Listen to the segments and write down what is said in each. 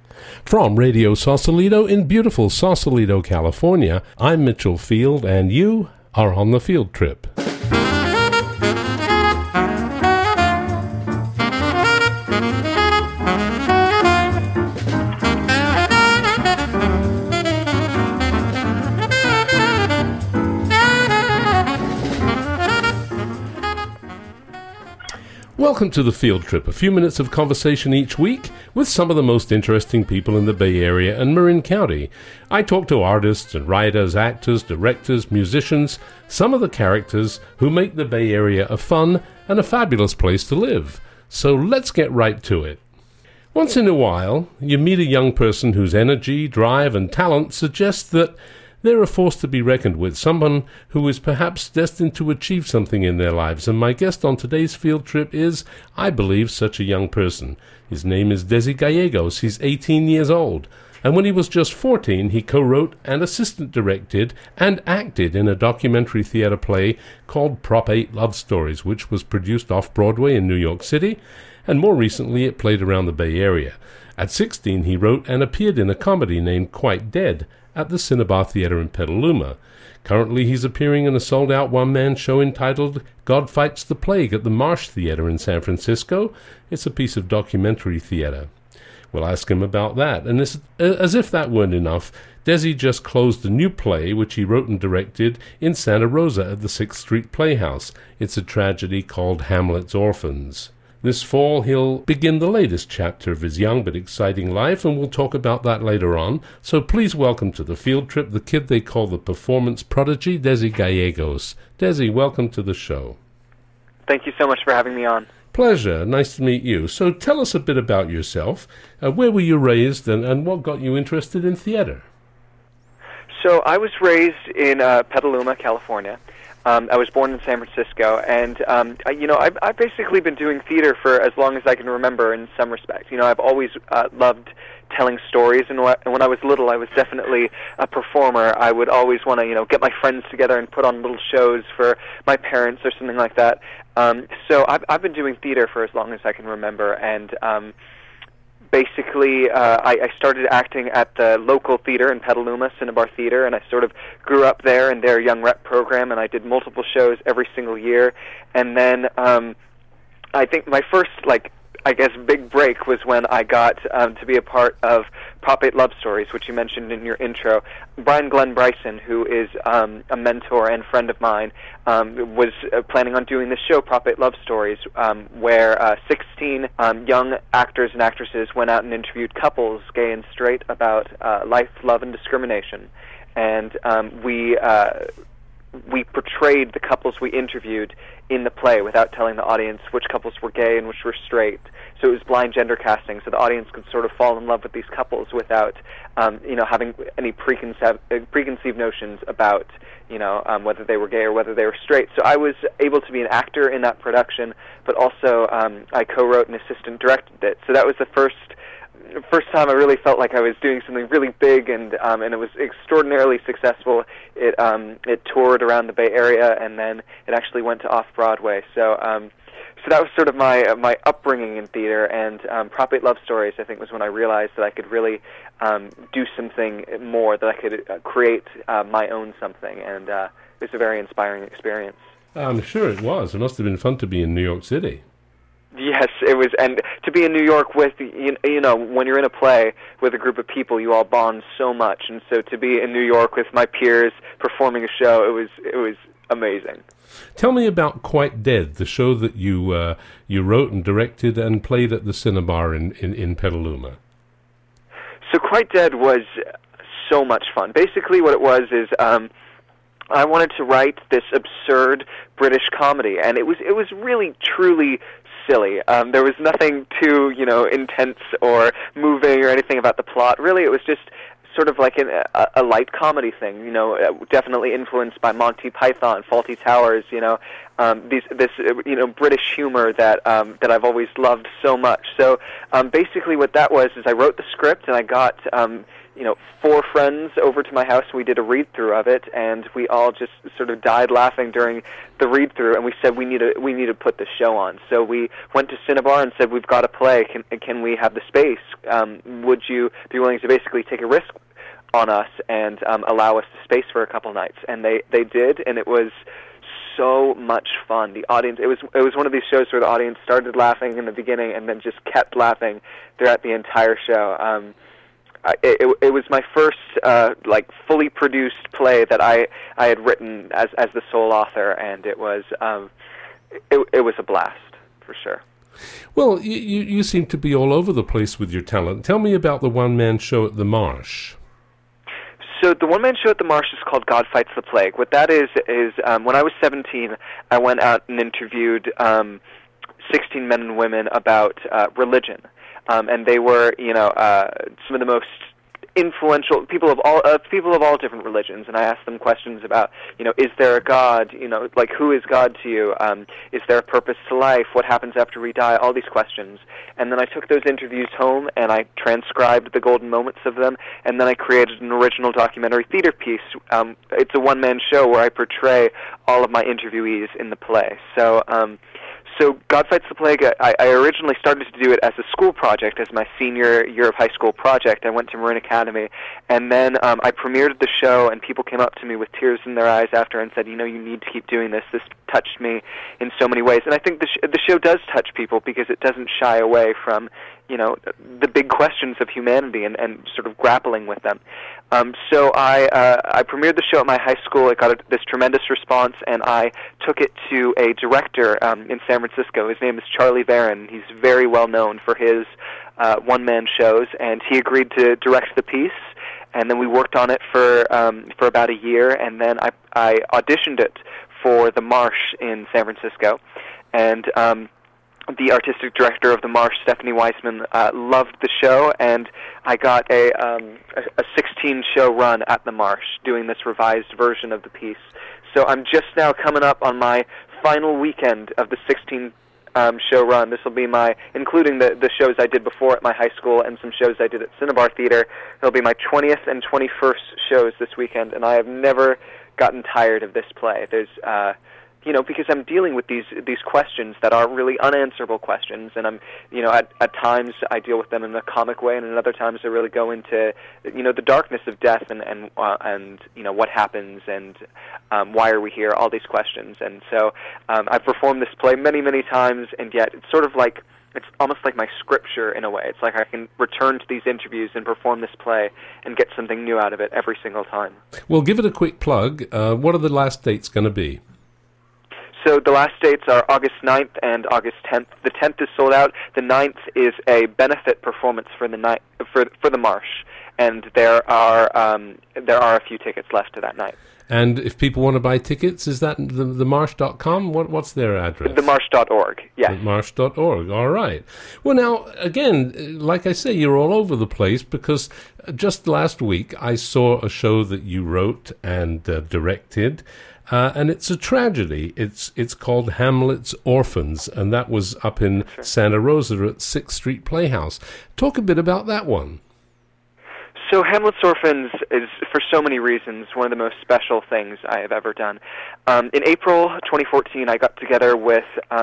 From Radio Sausalito in beautiful Sausalito, California, I'm Mitchell Field, and you are on the field trip. Welcome to the Field Trip, a few minutes of conversation each week with some of the most interesting people in the Bay Area and Marin County. I talk to artists and writers, actors, directors, musicians, some of the characters who make the Bay Area a fun and a fabulous place to live. So let's get right to it. Once in a while, you meet a young person whose energy, drive, and talent suggest that they're a force to be reckoned with, someone who is perhaps destined to achieve something in their lives. And my guest on today's field trip is, I believe, such a young person. His name is Desi Gallegos. He's 18 years old. And when he was just 14, he co-wrote and assistant-directed and acted in a documentary theater play called Prop 8 Love Stories, which was produced off-Broadway in New York City, and more recently it played around the Bay Area. At 16, he wrote and appeared in a comedy named Quite Dead at the Cinnabar Theater in Petaluma. Currently, he's appearing in a sold-out one-man show entitled God Fights the Plague at the Marsh Theater in San Francisco. It's a piece of documentary theater. We'll ask him about that. And as if that weren't enough, Desi just closed a new play, which he wrote and directed, in Santa Rosa at the 6th Street Playhouse. It's a tragedy called Hamlet's Orphans. This fall, he'll begin the latest chapter of his young but exciting life, and we'll talk about that later on. So please welcome to the field trip the kid they call the performance prodigy, Desi Gallegos. Desi, welcome to the show. Thank you so much for having me on. Pleasure. Nice to meet you. So tell us a bit about yourself. Where were you raised, and what got you interested in theater? So I was raised in Petaluma, California. I was born in San Francisco, and I've basically been doing theater for as long as I can remember in some respects. You know, I've always loved telling stories, and when I was little, I was definitely a performer. I would always want to, get my friends together and put on little shows for my parents or something like that. So I've been doing theater for as long as I can remember, and basically, I started acting at the local theater in Petaluma, Cinnabar Theater, and I sort of grew up there in their young rep program, and I did multiple shows every single year. And then I think my first, big break was when I got to be a part of Prop 8 Love Stories, which you mentioned in your intro. Brian Glenn Bryson, who is a mentor and friend of mine, was planning on doing this show, Prop 8 Love Stories, where 16 young actors and actresses went out and interviewed couples, gay and straight, about life, love, and discrimination. And we portrayed the couples we interviewed in the play without telling the audience which couples were gay and which were straight. So it was blind gender casting, so the audience could sort of fall in love with these couples without, having any preconceived notions about, whether they were gay or whether they were straight. So I was able to be an actor in that production, but also I co-wrote and assistant directed it. So that was the first time I really felt like I was doing something really big, and it was extraordinarily successful. It toured around the Bay Area, and then it actually went to off-Broadway. So that was sort of my upbringing in theater, and Prop 8 Love Stories, I think, was when I realized that I could really do something more, that I could create my own something, and it was a very inspiring experience. I'm sure it was. It must have been fun to be in New York City. Yes, it was, and to be in New York with, when you're in a play with a group of people, you all bond so much, and so to be in New York with my peers performing a show, it was amazing. Tell me about Quite Dead, the show that you wrote and directed and played at the Cinnabar in Petaluma. So Quite Dead was so much fun. Basically what it was is I wanted to write this absurd British comedy, and it was really, truly silly. There was nothing too, intense or moving or anything about the plot. Really, it was just sort of like a light comedy thing, definitely influenced by Monty Python, Fawlty Towers, British humor that I've always loved so much. So basically, what that was is I wrote the script and I got 4 friends over to my house. We did a read-through of it, and we all just sort of died laughing during the read-through. And we said we need to put the show on. So we went to Cinnabar and said, we've got a play. Can we have the space? Would you be willing to basically take a risk on us and allow us the space for a couple nights? And they did, and it was so much fun. The audience, it was one of these shows where the audience started laughing in the beginning and then just kept laughing throughout the entire show. It was my first fully produced play that I had written as the sole author, and it was a blast for sure. Well, you seem to be all over the place with your talent. Tell me about the one-man show at the Marsh. So the one-man show at the Marsh is called God Fights the Plague. What that is when I was 17, I went out and interviewed 16 men and women about religion. And they were, some of the most influential people of all different religions. And I asked them questions about, is there a God? Who is God to you? Is there a purpose to life? What happens after we die? All these questions. And then I took those interviews home and I transcribed the golden moments of them. And then I created an original documentary theater piece. It's a one-man show where I portray all of my interviewees in the play. So God Fights the Plague, I originally started to do it as a school project, as my senior year of high school project. I went to Marin Academy, and then I premiered the show, and people came up to me with tears in their eyes after and said, you need to keep doing this. This touched me in so many ways. And I think the show does touch people because it doesn't shy away from, the big questions of humanity and sort of grappling with them. So I premiered the show at my high school. It got this tremendous response, and I took it to a director in San Francisco. His name is Charlie Barron. He's very well known for his one-man shows, and he agreed to direct the piece. And then we worked on it for about a year, and then I auditioned it for the Marsh in San Francisco, and the artistic director of the Marsh, Stephanie Weissman, loved the show, and I got a 16-show run at the Marsh doing this revised version of the piece. So I'm just now coming up on my final weekend of the 16-show run. This will be including the shows I did before at my high school and some shows I did at Cinnabar Theater. It'll be my 20th and 21st shows this weekend, and I have never gotten tired of this play. There's because I'm dealing with these questions that are really unanswerable questions, and I'm, at times I deal with them in a comic way, and at other times I really go into, the darkness of death and what happens and why are we here, all these questions. And so I've performed this play many, many times, and yet it's sort of like, it's almost like my scripture in a way. It's like I can return to these interviews and perform this play and get something new out of it every single time. Well, give it a quick plug. What are the last dates going to be? So the last dates are August 9th and August 10th. The 10th is sold out. The 9th is a benefit performance for the Marsh, and there are a few tickets left to that night. And if people want to buy tickets, is that themarsh.com? What's their address? Themarsh.org, yes. Themarsh.org, all right. Well, now, again, like I say, you're all over the place because just last week I saw a show that you wrote and directed, and it's a tragedy. It's called Hamlet's Orphans, and that was up in Santa Rosa at 6th Street Playhouse. Talk a bit about that one. So Hamlet's Orphans is, for so many reasons, one of the most special things I have ever done. In April 2014, I got together with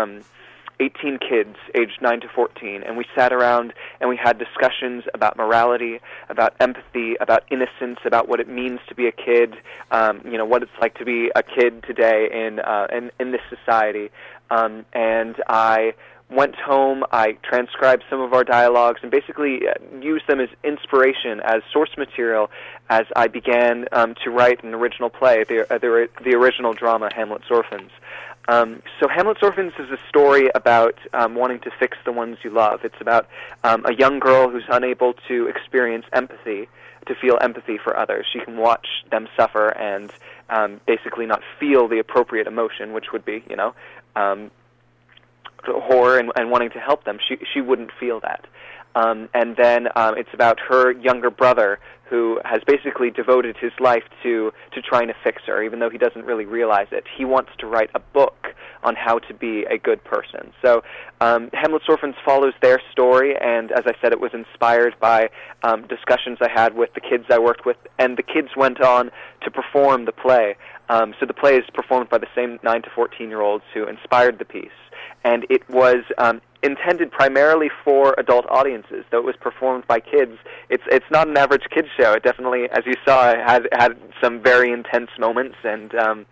18 kids aged 9 to 14, and we sat around and we had discussions about morality, about empathy, about innocence, about what it means to be a kid, what it's like to be a kid today in this society. And I went home, I transcribed some of our dialogues, and basically used them as inspiration, as source material, as I began to write an original play, the original drama, Hamlet's Orphans. So Hamlet's Orphans is a story about wanting to fix the ones you love. It's about a young girl who's unable to experience empathy, to feel empathy for others. She can watch them suffer and basically not feel the appropriate emotion, which would be, horror and wanting to help them. She wouldn't feel that. And then it's about her younger brother, who has basically devoted his life to trying to fix her, even though he doesn't really realize it. He wants to write a book on how to be a good person. So Hamlet's Orphans follows their story, and as I said, it was inspired by discussions I had with the kids I worked with, and the kids went on to perform the play. So the play is performed by the same 9 to 14-year-olds who inspired the piece. And it was intended primarily for adult audiences, though it was performed by kids. It's not an average kids show. It definitely, as you saw, had some very intense moments, and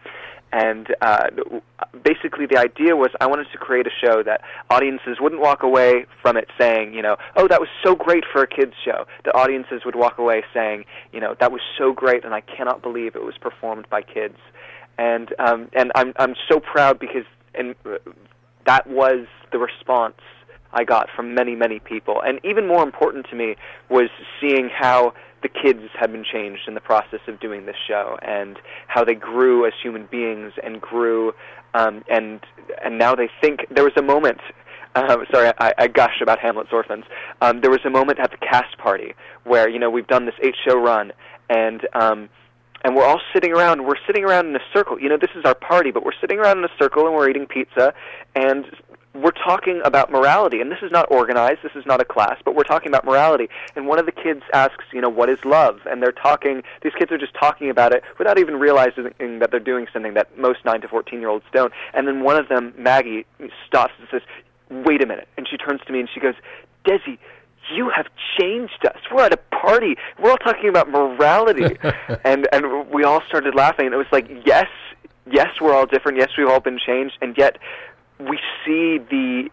basically the idea was I wanted to create a show that audiences wouldn't walk away from it saying, oh, that was so great for a kids show. The audiences would walk away saying, that was so great, and I cannot believe it was performed by kids. And I'm so proud because that was the response I got from many, many people. And even more important to me was seeing how the kids had been changed in the process of doing this show, and how they grew as human beings and grew, and now they think. There was a moment, sorry, I gush about Hamlet's Orphans. There was a moment at the cast party where, we've done this 8-show run, and we're all sitting around. We're sitting around in a circle. This is our party, but we're sitting around in a circle and we're eating pizza, and we're talking about morality. And this is not organized. This is not a class, but we're talking about morality. And one of the kids asks, what is love? And they're talking. These kids are just talking about it without even realizing that they're doing something that most 9 to 14-year-olds don't. And then one of them, Maggie, stops and says, "Wait a minute." And she turns to me and she goes, "Desi, you have changed us. We're at a party. We're all talking about morality." and we all started laughing. And it was like, yes, we're all different. Yes, we've all been changed. And yet we see the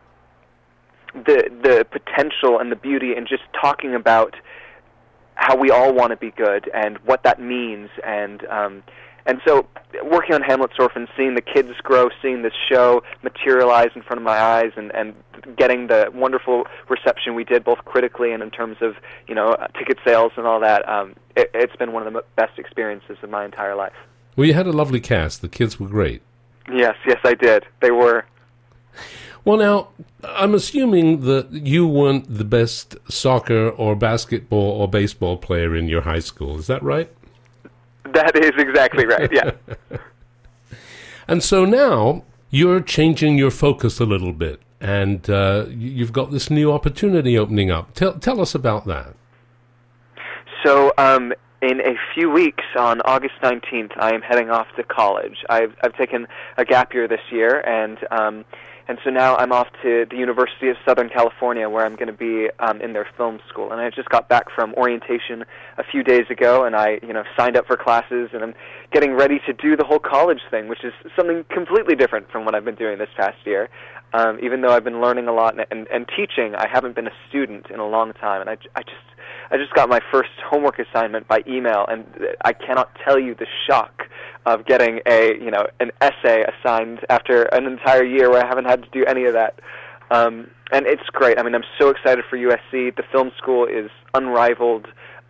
potential and the beauty in just talking about how we all want to be good and what that means. And so working on Hamlet's Orphans, seeing the kids grow, seeing this show materialize in front of my eyes, and getting the wonderful reception we did, both critically and in terms of, ticket sales and all that, it's been one of the best experiences of my entire life. Well, you had a lovely cast. The kids were great. Yes, I did. They were. Well, now, I'm assuming that you weren't the best soccer or basketball or baseball player in your high school. Is that right? That is exactly right, yeah. And so now you're changing your focus a little bit, and you've got this new opportunity opening up. Tell us about that. So in a few weeks, on August 19th, I am heading off to college. I've taken a gap year this year, and so now I'm off to the University of Southern California, where I'm going to be in their film school. And I just got back from orientation a few days ago, and I signed up for classes, and I'm getting ready to do the whole college thing, which is something completely different from what I've been doing this past year. Even though I've been learning a lot and teaching, I haven't been a student in a long time, and I just got my first homework assignment by email, and I cannot tell you the shock of getting an essay assigned after an entire year where I haven't had to do any of that. And it's great. I mean, I'm so excited for USC. The film school is unrivaled.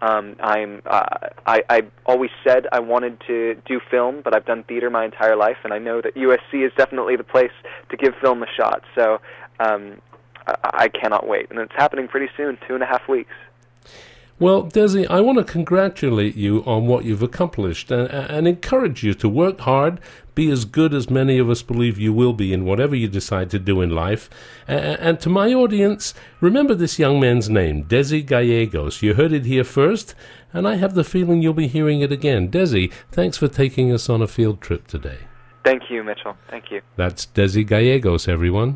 I always said I wanted to do film, but I've done theater my entire life, and I know that USC is definitely the place to give film a shot. So I cannot wait, and it's happening pretty soon, 2.5 weeks. Well, Desi, I want to congratulate you on what you've accomplished and encourage you to work hard, be as good as many of us believe you will be in whatever you decide to do in life. And to my audience, remember this young man's name, Desi Gallegos. You heard it here first, and I have the feeling you'll be hearing it again. Desi, thanks for taking us on a field trip today. Thank you, Mitchell. Thank you. That's Desi Gallegos, everyone.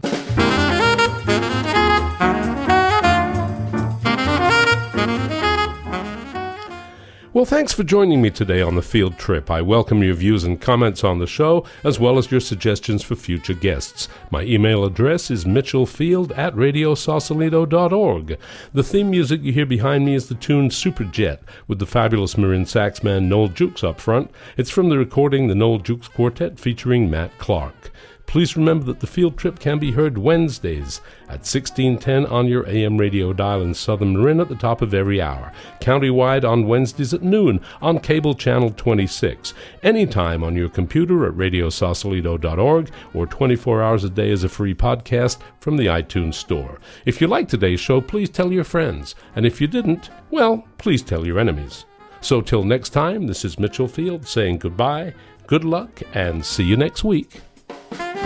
Well, thanks for joining me today on the field trip. I welcome your views and comments on the show, as well as your suggestions for future guests. My email address is mitchellfield@radiosausalito.org. The theme music you hear behind me is the tune Superjet, with the fabulous Marin saxman Noel Jukes up front. It's from the recording The Noel Jukes Quartet featuring Matt Clark. Please remember that the Field Trip can be heard Wednesdays at 1610 on your AM radio dial in Southern Marin at the top of every hour. Countywide on Wednesdays at noon on cable channel 26. Anytime on your computer at radiosausalito.org or 24 hours a day as a free podcast from the iTunes Store. If you liked today's show, please tell your friends. And if you didn't, well, please tell your enemies. So till next time, this is Mitchell Field saying goodbye, good luck, and see you next week.